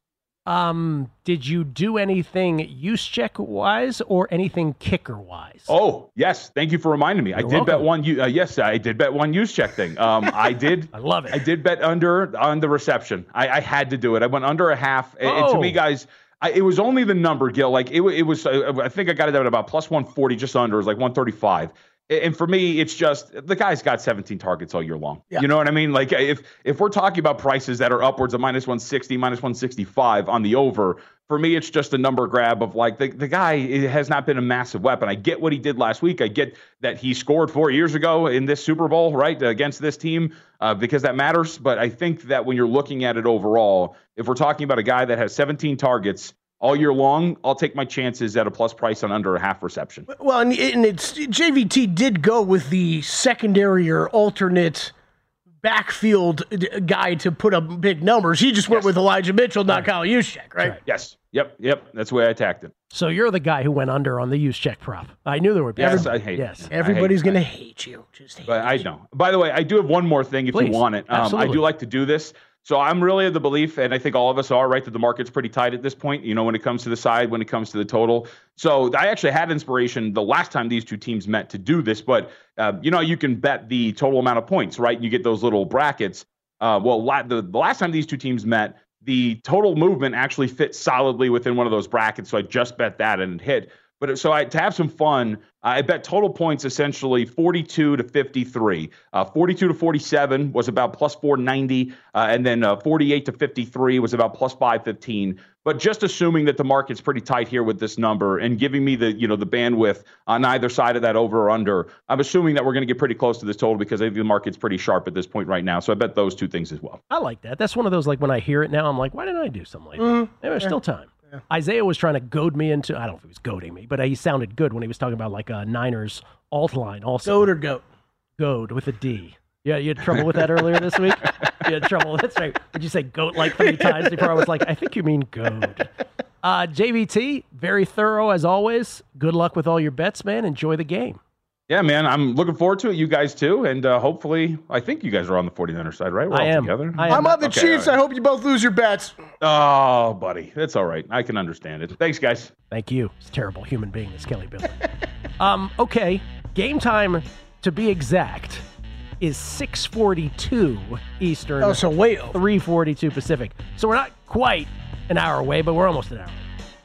Speaker 4: Um, did you do anything use check wise or anything kicker wise?
Speaker 6: Oh, yes. Thank you for reminding me.
Speaker 4: You're
Speaker 6: I did
Speaker 4: welcome.
Speaker 6: bet one. Uh, yes, I did bet one use check thing. Um, I did.
Speaker 4: I love it.
Speaker 6: I did bet under on the reception. I, I had to do it. I went under a half. And, and to
Speaker 4: Oh.
Speaker 6: me, guys, I, it was only the number, Gil. Like it, it was. Uh, I think I got it at about plus one forty, just under. It was like one thirty-five. And for me, it's just the guy's got seventeen targets all year long.
Speaker 5: Yeah.
Speaker 6: You know what I mean? Like if if we're talking about prices that are upwards of minus one sixty, minus one sixty-five on the over, for me, it's just a number grab of like the, the guy has not been a massive weapon. I get what he did last week. I get that he scored four years ago in this Super Bowl, right, against this team uh, because that matters. But I think that when you're looking at it overall, if we're talking about a guy that has seventeen targets all year long, I'll take my chances at a plus price on under a half reception.
Speaker 5: Well, and, and it's J V T did go with the secondary or alternate backfield guy to put up big numbers. He just went
Speaker 6: Yes.
Speaker 5: with Elijah Mitchell, not Kyle Juszczyk, right?
Speaker 4: right.
Speaker 6: Yes. Yep. Yep. That's the way I attacked it.
Speaker 4: So you're the guy who went under on the use check prop. I knew there would be.
Speaker 6: Yes,
Speaker 4: Every-
Speaker 6: I hate
Speaker 4: yes.
Speaker 6: it.
Speaker 5: Everybody's
Speaker 6: I
Speaker 5: going to
Speaker 6: hate,
Speaker 5: hate you. Just hate
Speaker 6: But I
Speaker 5: you.
Speaker 6: know. By the way, I do have one more thing if
Speaker 4: Please.
Speaker 6: you want it. Um, I
Speaker 4: Absolutely.
Speaker 6: do like to do this. So I'm really of the belief, and I think all of us are, right, that the market's pretty tight at this point, you know, when it comes to the side, when it comes to the total. So I actually had inspiration the last time these two teams met to do this, but, uh, you know, you can bet the total amount of points, right? You get those little brackets. Uh, well, la- the, the last time these two teams met, the total movement actually fit solidly within one of those brackets, so I just bet that and it hit. But so I, to have some fun, I bet total points essentially forty-two to fifty-three. Uh, forty-two to forty-seven was about plus four ninety, uh, and then uh, forty-eight to fifty-three was about plus five fifteen. But just assuming that the market's pretty tight here with this number and giving me the you know the bandwidth on either side of that over or under, I'm assuming that we're going to get pretty close to this total because I think the market's pretty sharp at this point right now. So I bet those two things as well.
Speaker 4: I like that. That's one of those, like, when I hear it now, I'm like, why didn't I do something like that?
Speaker 5: Mm-hmm.
Speaker 4: Maybe there's still time. Isaiah was trying to goad me into, I don't know if he was goading me, but he sounded good when he was talking about, like, a Niners alt line also.
Speaker 5: Goat or goat?
Speaker 4: Goad with a D. Yeah, you had trouble with that earlier this week? You had trouble. That's right. Did you say goat like three times before? I was like, I think you mean goad. Uh, J V T, very thorough as always. Good luck with all your bets, man. Enjoy the game.
Speaker 6: Yeah, man, I'm looking forward to it. You guys too. And uh, hopefully, I think you guys are on the 49ers side, right? We're
Speaker 4: I
Speaker 6: all
Speaker 4: am.
Speaker 6: together.
Speaker 4: I am.
Speaker 5: I'm on the
Speaker 6: Okay,
Speaker 5: Chiefs.
Speaker 6: all right.
Speaker 5: I hope you both lose your bets.
Speaker 6: Oh, buddy. That's all right. I can understand it. Thanks, guys.
Speaker 4: Thank you. It's a terrible human being, this Kelly Billard. um, okay, game time, to be exact, is six forty-two Eastern,
Speaker 5: Oh, so wait.
Speaker 4: three forty-two Pacific. So we're not quite an hour away, but we're almost an hour.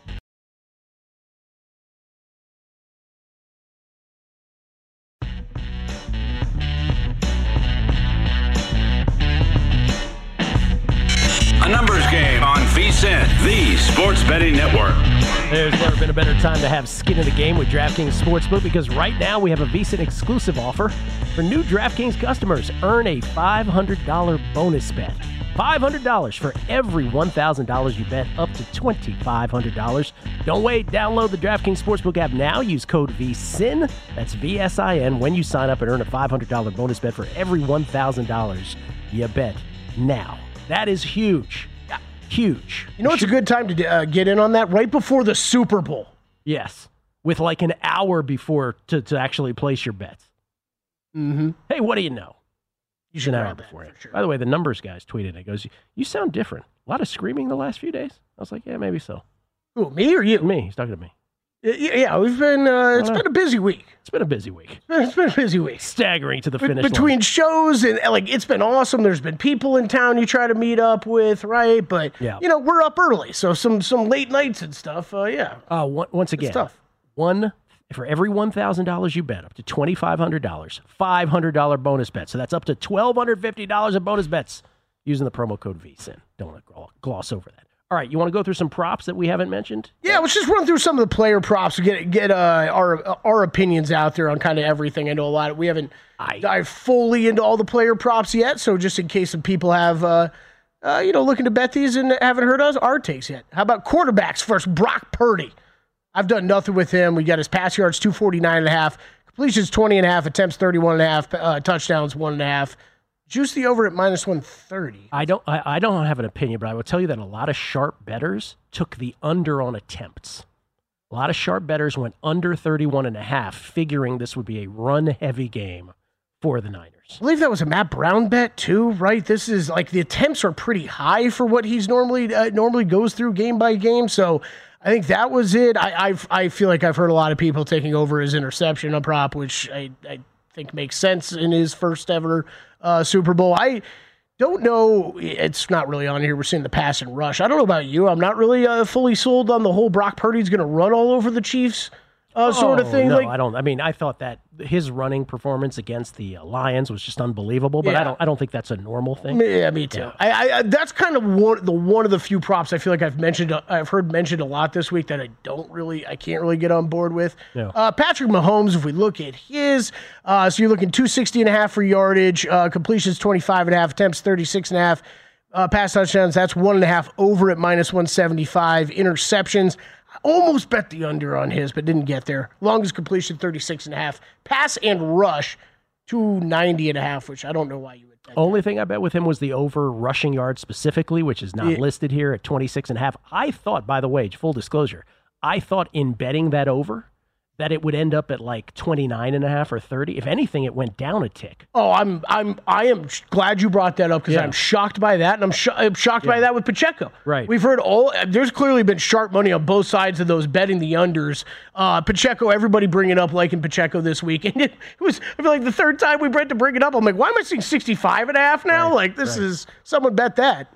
Speaker 3: A numbers game on VSiN, the sports betting network.
Speaker 4: There's never been a better time to have skin in the game with DraftKings Sportsbook because right now we have a VSiN exclusive offer for new DraftKings customers. Earn a five hundred dollars bonus bet. five hundred dollars for every one thousand dollars you bet, up to two thousand five hundred dollars. Don't wait. Download the DraftKings Sportsbook app now. Use code VSiN, that's V S I N, when you sign up and earn a five hundred dollars bonus bet for every one thousand dollars you bet now. That is huge. Huge.
Speaker 5: You know, it's a good time to uh, get in on that right before the Super Bowl.
Speaker 4: Yes, with like an hour before to, to actually place your bets.
Speaker 5: Mm-hmm.
Speaker 4: Hey, what do you know?
Speaker 5: You should
Speaker 4: an hour
Speaker 5: grab that
Speaker 4: before it.
Speaker 5: for sure.
Speaker 4: By the way, the numbers guys tweeted it. Goes, you sound different. A lot of screaming the last few days. I was like, yeah, maybe so.
Speaker 5: Who, me or you?
Speaker 4: Me. He's talking to me.
Speaker 5: Yeah, yeah we've been. Uh, it's
Speaker 4: know.
Speaker 5: been a busy week.
Speaker 4: It's been a busy week.
Speaker 5: It's been a busy week.
Speaker 4: Staggering to the
Speaker 5: Be-
Speaker 4: finish
Speaker 5: Between
Speaker 4: line.
Speaker 5: shows and like, it's been awesome. There's been people in town you try to meet up with, right? But
Speaker 4: Yeah.
Speaker 5: you know, we're up early, so some some late nights and stuff. Uh, yeah,
Speaker 4: Uh, one, once again,
Speaker 5: tough.
Speaker 4: one for every one thousand dollars you bet, up to twenty-five hundred dollars, five hundred dollars bonus bet. So that's up to one thousand two hundred fifty dollars in bonus bets using the promo code V S I N. Don't want to gloss over that. All right, you want to go through some props that we haven't mentioned?
Speaker 5: yeah. Let's just run through some of the player props to get get uh, our our opinions out there on kind of everything. I know a lot. Of, we haven't
Speaker 4: I-
Speaker 5: dived fully into all the player props yet, so just in case some people have. Uh, uh, you know, looking to bet these and haven't heard us our takes yet. How about quarterbacks first? Brock Purdy. I've done nothing with him. We got his pass yards two forty-nine and a half, completions twenty and a half, attempts thirty-one and a half, uh, touchdowns one and a half. Juice the over at minus one thirty.
Speaker 4: I don't. I, I don't have an opinion, but I will tell you that a lot of sharp bettors took the under on attempts. A lot of sharp bettors went under thirty-one and a half, figuring this would be a run-heavy game for the Niners.
Speaker 5: I believe that was a Matt Brown bet too, right? This is like the attempts are pretty high for what he's normally uh, normally goes through game by game. So I think that was it. I I've, I feel like I've heard a lot of people taking over his interception on prop, which I, I think makes sense in his first ever uh, Super Bowl. I don't know. It's not really on here. We're seeing the pass and rush. I don't know about you. I'm not really uh, fully sold on the whole Brock Purdy's going to run all over the Chiefs uh, sort of
Speaker 4: Oh,
Speaker 5: thing.
Speaker 4: No,
Speaker 5: like,
Speaker 4: I don't. I mean, I thought that his running performance against the uh, Lions was just unbelievable, but
Speaker 5: Yeah.
Speaker 4: I don't. I don't think that's a normal thing.
Speaker 5: Yeah, me too.
Speaker 4: Yeah.
Speaker 5: I, I, I that's kind of one the one of the few props I feel like I've mentioned. I've heard mentioned a lot this week that I don't really, I can't really get on board with.
Speaker 4: Yeah.
Speaker 5: Uh, Patrick Mahomes, if we look at his, uh, so you're looking two sixty and a half for yardage, uh, completions twenty-five and a half, attempts thirty-six and a half, uh, pass touchdowns. That's one and a half over at minus one seventy-five. Interceptions. I almost bet the under on his, but didn't get there. Longest completion thirty-six and a half. Pass and rush two ninety and a half, which I don't know why you would bet.
Speaker 4: Only thing I bet with him was the over rushing yards specifically, which is not
Speaker 5: Yeah.
Speaker 4: listed here at twenty-six and a half. I thought, by the way, full disclosure, I thought in betting that over that it would end up at like twenty-nine and a half or thirty. If anything, it went down a tick.
Speaker 5: Oh, I'm I'm I am sh- glad you brought that up because
Speaker 4: Yeah.
Speaker 5: I'm shocked by that, and I'm, sho- I'm shocked by that with Pacheco.
Speaker 4: Right.
Speaker 5: We've heard all. There's clearly been sharp money on both sides of those betting the unders. Uh, Pacheco, everybody bringing up liking Pacheco this week, and it was I feel like the third time we went to bring it up. I'm like, why am I seeing sixty-five and a half now?
Speaker 4: Right,
Speaker 5: like this
Speaker 4: right.
Speaker 5: is someone bet that.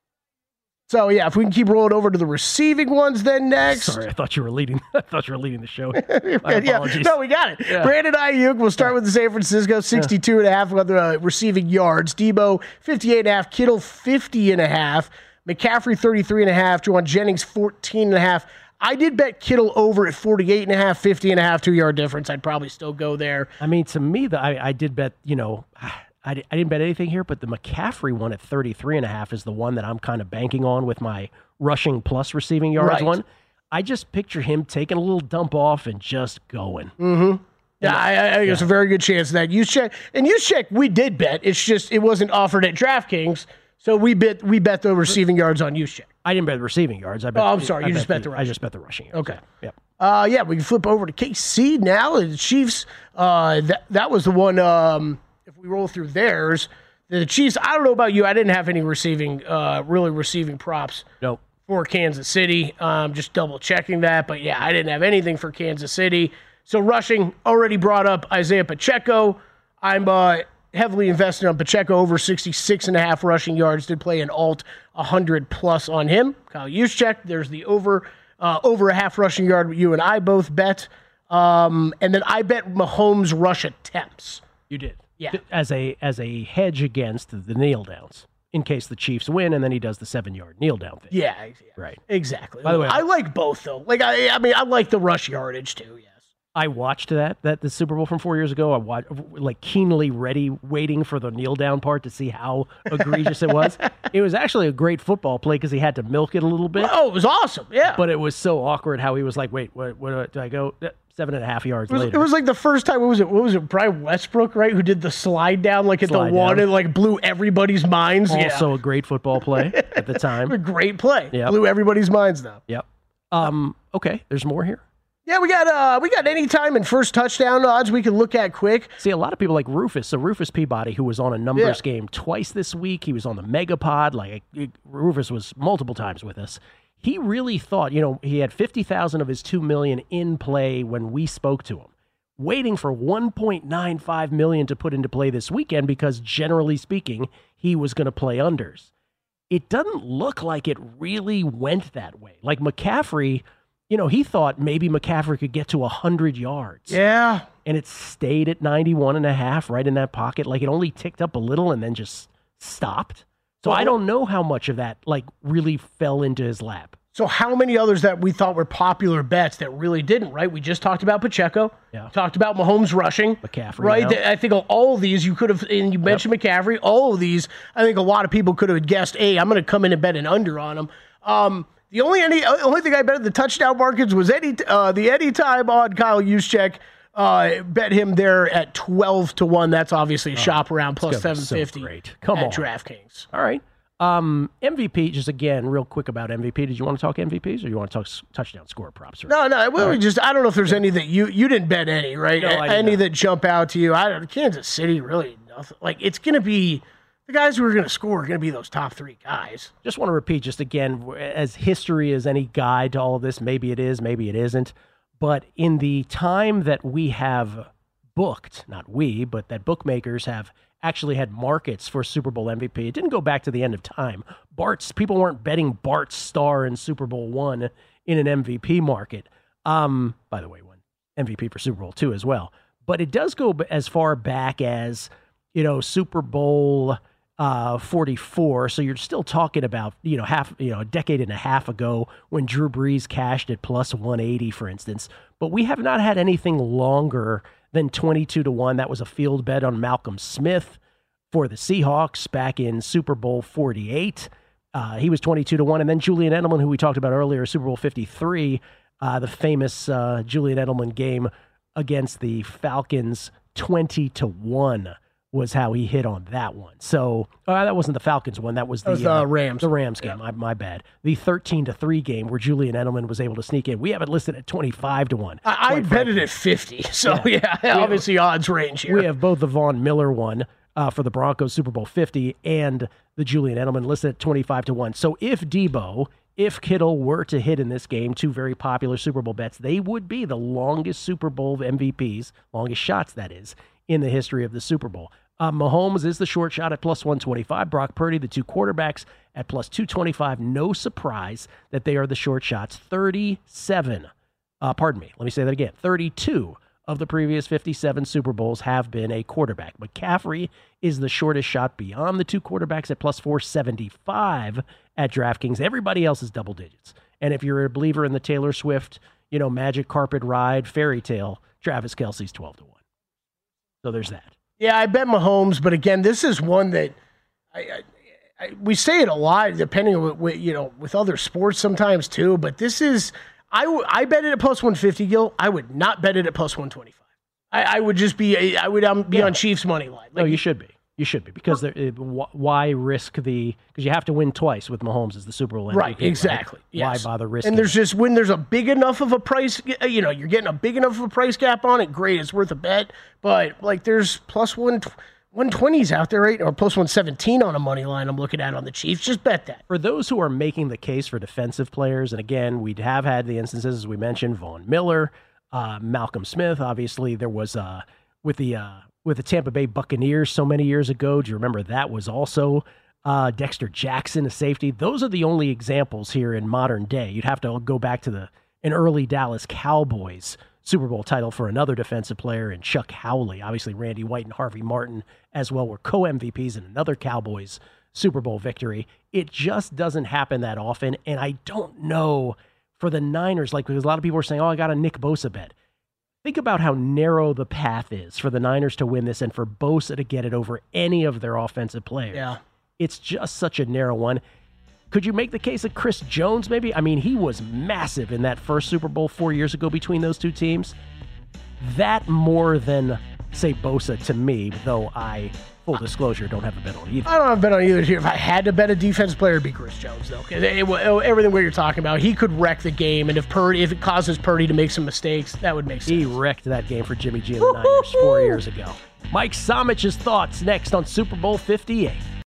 Speaker 5: So yeah, if we can keep rolling over to the receiving ones, then next.
Speaker 4: Sorry, I thought you were leading. I thought you were leading the show. My
Speaker 5: Yeah,
Speaker 4: apologies.
Speaker 5: no, we got it.
Speaker 4: Yeah.
Speaker 5: Brandon Ayuk, we'll start with the San Francisco, sixty-two and a half with uh, receiving yards. Debo, fifty-eight and a half. Kittle, fifty and a half. McCaffrey, thirty-three and a half. Juwan Jennings, fourteen and a half. I did bet Kittle over at forty-eight and a half, fifty and a half, two yard difference. I'd probably still go there.
Speaker 4: I mean, to me, the, I, I did bet, you know, I, di- I didn't bet anything here, but the McCaffrey one at thirty-three and a half is the one that I'm kind of banking on with my rushing plus receiving yards
Speaker 5: Right.
Speaker 4: one. I just picture him taking a little dump off and just going.
Speaker 5: Yeah, I, I think there's a very good chance of that. Use check and use check. We did bet. It's just it wasn't offered at DraftKings, so we bet we bet the receiving yards on use check.
Speaker 4: I didn't bet receiving yards. I bet,
Speaker 5: Oh, I'm sorry.
Speaker 4: I
Speaker 5: You just bet the
Speaker 4: I
Speaker 5: rushing.
Speaker 4: just bet the rushing yards.
Speaker 5: Okay.
Speaker 4: Yep.
Speaker 5: Uh, yeah, we can flip over to K C now. The Chiefs, uh, that that was the one. Um, if we roll through theirs, the Chiefs. I don't know about you. I didn't have any receiving, uh, really receiving props
Speaker 4: Nope.
Speaker 5: for Kansas City. Um, just double checking that, but yeah, I didn't have anything for Kansas City. So rushing, already brought up Isaiah Pacheco. I'm uh, heavily invested on Pacheco over sixty-six and a half rushing yards. Did play an alt one hundred plus on him. Kyle Juszczyk, there's the over uh, over a half rushing yard. You and I both bet. Um, and then I bet Mahomes rush attempts.
Speaker 4: You did.
Speaker 5: Yeah.
Speaker 4: As a as a hedge against the kneel downs in case the Chiefs win, and then he does the seven yard kneel down thing.
Speaker 5: Yeah, yeah.
Speaker 4: Right.
Speaker 5: Exactly.
Speaker 4: By the way,
Speaker 5: I like both though. Like I, I mean, I like the rush yardage too. Yes.
Speaker 4: I watched that that the Super Bowl from four years ago. I watched like keenly ready, waiting for the kneel down part to see how egregious it was. It was actually a great football play because he had to milk it a little bit.
Speaker 5: Oh, it was awesome. Yeah,
Speaker 4: but it was so awkward how he was like, "Wait, what? What do I go?" Seven and a half yards
Speaker 5: it was,
Speaker 4: later.
Speaker 5: It was like the first time. What was it? What was it? Brian Westbrook, right? Who did the slide down like at
Speaker 4: Slide
Speaker 5: the one
Speaker 4: down.
Speaker 5: and like blew everybody's minds.
Speaker 4: Also
Speaker 5: yeah.
Speaker 4: a great football play at the time.
Speaker 5: A great play.
Speaker 4: Yep.
Speaker 5: Blew everybody's minds though.
Speaker 4: Yep. Um. Okay. There's more here.
Speaker 5: Yeah, we got uh we got any time and first touchdown odds we can look at quick.
Speaker 4: See, a lot of people like Rufus. So Rufus Peabody, who was on a numbers
Speaker 5: Yeah.
Speaker 4: game twice this week, he was on the Megapod. Like it- Rufus was multiple times with us. He really thought, you know, he had fifty thousand of his two million in play when we spoke to him, waiting for one point nine five million to put into play this weekend because generally speaking, he was going to play unders. It doesn't look like it really went that way. Like McCaffrey, you know, he thought maybe McCaffrey could get to one hundred yards.
Speaker 5: Yeah.
Speaker 4: And it stayed at ninety-one and a half right in that pocket. Like it only ticked up a little and then just stopped. So
Speaker 5: Well,
Speaker 4: I don't know how much of that like really fell into his lap.
Speaker 5: So how many others that we thought were popular bets that really didn't, right? We just talked about Pacheco.
Speaker 4: Yeah.
Speaker 5: Talked about Mahomes rushing.
Speaker 4: McCaffrey
Speaker 5: Right?
Speaker 4: now.
Speaker 5: Th- I think all of these you could have, and you mentioned McCaffrey, all of these, I think a lot of people could have guessed, hey, I'm going to come in and bet an under on them. Um, the only any, only thing I bet at the touchdown markets was Eddie, uh, the anytime on Kyle Juszczyk. Uh, bet him there at twelve to one. That's obviously a shop around plus
Speaker 4: gonna be
Speaker 5: seven
Speaker 4: so
Speaker 5: fifty
Speaker 4: great. Come
Speaker 5: at
Speaker 4: on.
Speaker 5: DraftKings.
Speaker 4: All right. Um, M V P, just again, real quick about M V P. Did you want to talk M V Ps or you want to talk s- touchdown score props? Right?
Speaker 5: No, no. We we just I don't know if there's any that you you didn't bet any, right?
Speaker 4: No, I did
Speaker 5: any
Speaker 4: not.
Speaker 5: that jump out to you. I don't. Kansas City really nothing. Like it's gonna be the guys who are gonna score are gonna be those top three guys.
Speaker 4: Just want to repeat, just again, as history is any guide to all of this, maybe it is, maybe it isn't. But in the time that we have booked, not we, but that bookmakers have actually had markets for Super Bowl M V P, it didn't go back to the end of time. Bart's people weren't betting Bart's star in Super Bowl one in an M V P market. Um, by the way, one M V P for Super Bowl two as well. But it does go b- as far back as, you know, Super Bowl uh, forty-four. So you're still talking about, you know, half, you know, a decade and a half ago when Drew Brees cashed at plus one eighty, for instance. But we have not had anything longer than twenty-two to one. That was a field bet on Malcolm Smith for the Seahawks back in Super Bowl forty-eight. Uh, he was twenty-two to one. And then Julian Edelman, who we talked about earlier, Super Bowl fifty-three, uh, the famous uh, Julian Edelman game against the Falcons, twenty to one was how he hit on that one. So uh, that wasn't the Falcons one. That was the,
Speaker 5: That was the
Speaker 4: uh,
Speaker 5: Rams.
Speaker 4: The Rams game. My, my bad. The thirteen to three game where Julian Edelman was able to sneak in. We have it listed at twenty-five to one.
Speaker 5: I, I
Speaker 4: Quite
Speaker 5: bet
Speaker 4: frankly.
Speaker 5: it at fifty. So yeah, obviously odds range here.
Speaker 4: We have both the Von Miller one uh, for the Broncos Super Bowl fifty and the Julian Edelman listed at twenty-five to one. So if Debo, if Kittle were to hit in this game, two very popular Super Bowl bets, they would be the longest Super Bowl M V Ps, longest shots that is, in the history of the Super Bowl. Uh, Mahomes is the short shot at plus one twenty-five. Brock Purdy, the two quarterbacks, at plus two twenty-five. No surprise that they are the short shots. thirty-seven, uh, pardon me, let me say that again. thirty-two of the previous fifty-seven Super Bowls have been a quarterback. McCaffrey is the shortest shot beyond the two quarterbacks at plus four seventy-five at DraftKings. Everybody else is double digits. And if you're a believer in the Taylor Swift, you know, magic carpet ride fairy tale, Travis Kelce's twelve to one. So there's that.
Speaker 5: Yeah, I bet Mahomes, but again, this is one that I, I, I we say it a lot, depending on what, you know, with other sports sometimes too. But this is I, w- I bet it at plus one fifty, Gil. I would not bet it at plus one twenty-five. I, I would just be I would um, be
Speaker 4: Yeah.
Speaker 5: on Chiefs money line.
Speaker 4: No, you should be. You should be because there, it, wh- why risk the because you have to win twice with Mahomes as the Super Bowl M V P.
Speaker 5: Right, exactly. Yes.
Speaker 4: Why bother risking?
Speaker 5: And there's
Speaker 4: it?
Speaker 5: just when there's a big enough of a price, you know, you're getting a big enough of a price gap on it. Great, it's worth a bet. But like, there's plus one one twenties out there, right, or plus one seventeen on a money line. I'm looking at on the Chiefs. Just bet that.
Speaker 4: For those who are making the case for defensive players, and again, we have had the instances as we mentioned, Von Miller, uh, Malcolm Smith. Obviously, there was uh, with the uh, with the Tampa Bay Buccaneers so many years ago. Do you remember that was also uh, Dexter Jackson, a safety? Those are the only examples here in modern day. You'd have to go back to the an early Dallas Cowboys Super Bowl title for another defensive player and Chuck Howley. Obviously, Randy White and Harvey Martin as well were co-M V Ps in another Cowboys Super Bowl victory. It just doesn't happen that often, and I don't know for the Niners, like because a lot of people are saying, oh, I got a Nick Bosa bet. think about how narrow the path is for the Niners to win this and for Bosa to get it over any of their offensive players.
Speaker 5: Yeah.
Speaker 4: It's just such a narrow one. Could you make the case of Chris Jones, maybe? I mean, he was massive in that first Super Bowl four years ago between those two teams. That more than, say, Bosa to me, though I, full disclosure, don't have a bet on either.
Speaker 5: I don't have a bet on either here. If I had to bet a defensive player, it'd be Chris Jones, though. It, it, it, everything what you're talking about, he could wreck the game, and if Purdy, if it causes Purdy to make some mistakes, that would make sense.
Speaker 4: He wrecked that game for Jimmy G and the Niners four years ago. Mike Somich's thoughts next on Super Bowl fifty-eight.